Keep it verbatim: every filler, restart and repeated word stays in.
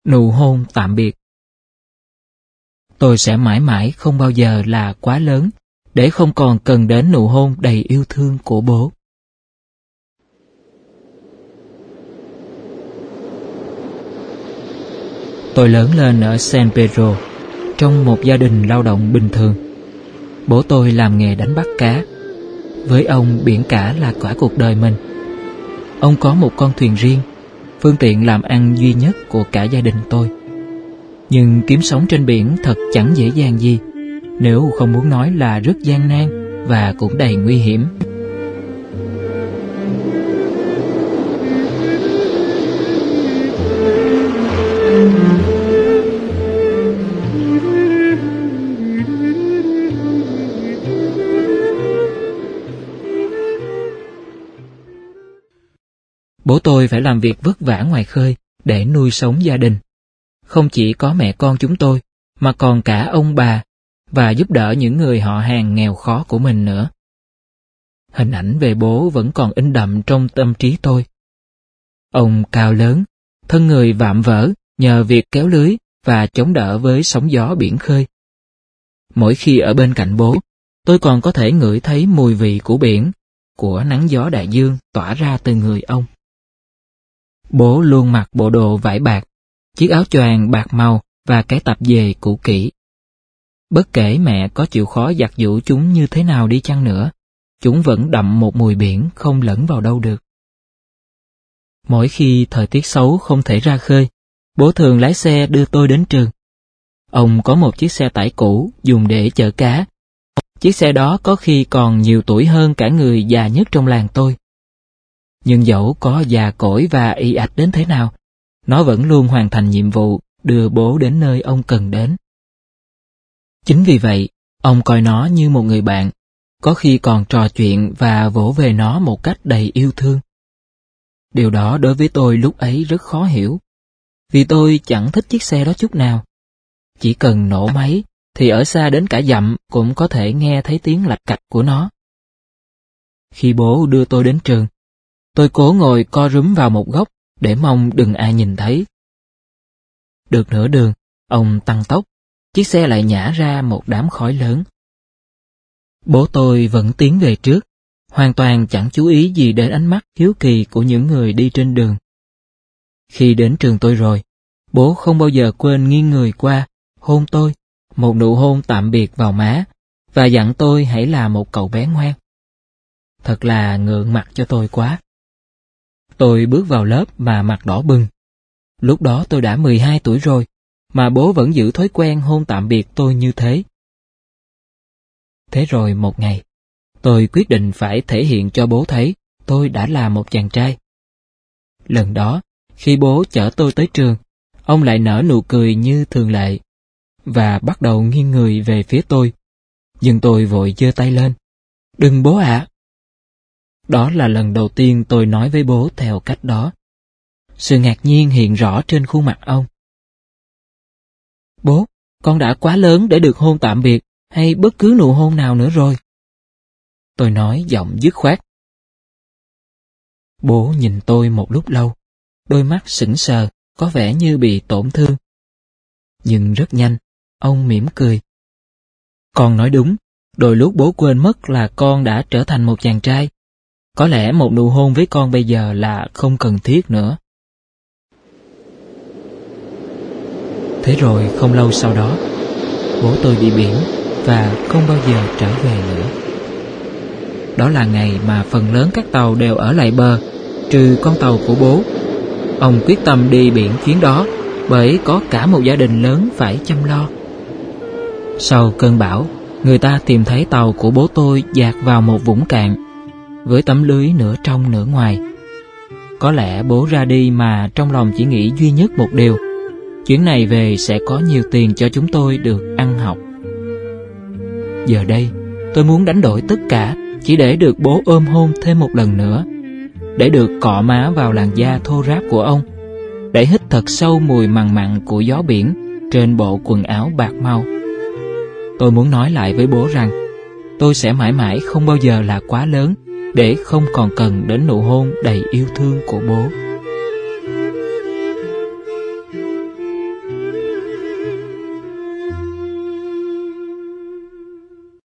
Nụ hôn tạm biệt. Tôi sẽ mãi mãi không bao giờ là quá lớn để không còn cần đến nụ hôn đầy yêu thương của bố. Tôi lớn lên ở San Pedro, trong một gia đình lao động bình thường. Bố tôi làm nghề đánh bắt cá. Với ông, biển cả là cả cuộc đời mình. Ông có một con thuyền riêng, phương tiện làm ăn duy nhất của cả gia đình tôi. Nhưng kiếm sống trên biển thật chẳng dễ dàng gì, nếu không muốn nói là rất gian nan và cũng đầy nguy hiểm. Bố tôi phải làm việc vất vả ngoài khơi để nuôi sống gia đình. Không chỉ có mẹ con chúng tôi, mà còn cả ông bà, và giúp đỡ những người họ hàng nghèo khó của mình nữa. Hình ảnh về bố vẫn còn in đậm trong tâm trí tôi. Ông cao lớn, thân người vạm vỡ nhờ việc kéo lưới và chống đỡ với sóng gió biển khơi. Mỗi khi ở bên cạnh bố, tôi còn có thể ngửi thấy mùi vị của biển, của nắng gió đại dương tỏa ra từ người ông. Bố luôn mặc bộ đồ vải bạc, chiếc áo choàng bạc màu và cái tạp dề cũ kỹ. Bất kể mẹ có chịu khó giặt giũ chúng như thế nào đi chăng nữa, chúng vẫn đậm một mùi biển không lẫn vào đâu được. Mỗi khi thời tiết xấu không thể ra khơi, bố thường lái xe đưa tôi đến trường. Ông có một chiếc xe tải cũ dùng để chở cá. Chiếc xe đó có khi còn nhiều tuổi hơn cả người già nhất trong làng tôi. Nhưng dẫu có già cỗi và ì ạch đến thế nào, nó vẫn luôn hoàn thành nhiệm vụ đưa bố đến nơi ông cần đến. Chính vì vậy, ông coi nó như một người bạn, có khi còn trò chuyện và vỗ về nó một cách đầy yêu thương. Điều đó đối với tôi lúc ấy rất khó hiểu, vì tôi chẳng thích chiếc xe đó chút nào. Chỉ cần nổ máy, thì ở xa đến cả dặm cũng có thể nghe thấy tiếng lạch cạch của nó. Khi bố đưa tôi đến trường, tôi cố ngồi co rúm vào một góc để mong đừng ai nhìn thấy. Được nửa đường, ông tăng tốc, chiếc xe lại nhả ra một đám khói lớn. Bố tôi vẫn tiến về trước, hoàn toàn chẳng chú ý gì đến ánh mắt hiếu kỳ của những người đi trên đường. Khi đến trường tôi rồi, bố không bao giờ quên nghiêng người qua, hôn tôi, một nụ hôn tạm biệt vào má, và dặn tôi hãy là một cậu bé ngoan. Thật là ngượng mặt cho tôi quá. Tôi bước vào lớp mà mặt đỏ bừng. Lúc đó tôi đã mười hai tuổi rồi, mà bố vẫn giữ thói quen hôn tạm biệt tôi như thế. Thế rồi một ngày, tôi quyết định phải thể hiện cho bố thấy tôi đã là một chàng trai. Lần đó, khi bố chở tôi tới trường, ông lại nở nụ cười như thường lệ, và bắt đầu nghiêng người về phía tôi. Nhưng tôi vội giơ tay lên. "Đừng bố ạ!" Đó là lần đầu tiên tôi nói với bố theo cách đó. Sự ngạc nhiên hiện rõ trên khuôn mặt ông. "Bố, con đã quá lớn để được hôn tạm biệt hay bất cứ nụ hôn nào nữa rồi." Tôi nói giọng dứt khoát. Bố nhìn tôi một lúc lâu, đôi mắt sững sờ, có vẻ như bị tổn thương. Nhưng rất nhanh, ông mỉm cười. "Con nói đúng, đôi lúc bố quên mất là con đã trở thành một chàng trai. Có lẽ một nụ hôn với con bây giờ là không cần thiết nữa." Thế rồi không lâu sau đó, bố tôi đi biển và không bao giờ trở về nữa. Đó là ngày mà phần lớn các tàu đều ở lại bờ, trừ con tàu của bố. Ông quyết tâm đi biển chuyến đó, bởi có cả một gia đình lớn phải chăm lo. Sau cơn bão, người ta tìm thấy tàu của bố tôi dạt vào một vũng cạn, với tấm lưới nửa trong nửa ngoài. Có lẽ bố ra đi mà trong lòng chỉ nghĩ duy nhất một điều: chuyến này về sẽ có nhiều tiền cho chúng tôi được ăn học. Giờ đây, tôi muốn đánh đổi tất cả chỉ để được bố ôm hôn thêm một lần nữa, để được cọ má vào làn da thô ráp của ông, để hít thật sâu mùi mằn mặn của gió biển trên bộ quần áo bạc màu. Tôi muốn nói lại với bố rằng tôi sẽ mãi mãi không bao giờ là quá lớn để không còn cần đến nụ hôn đầy yêu thương của bố.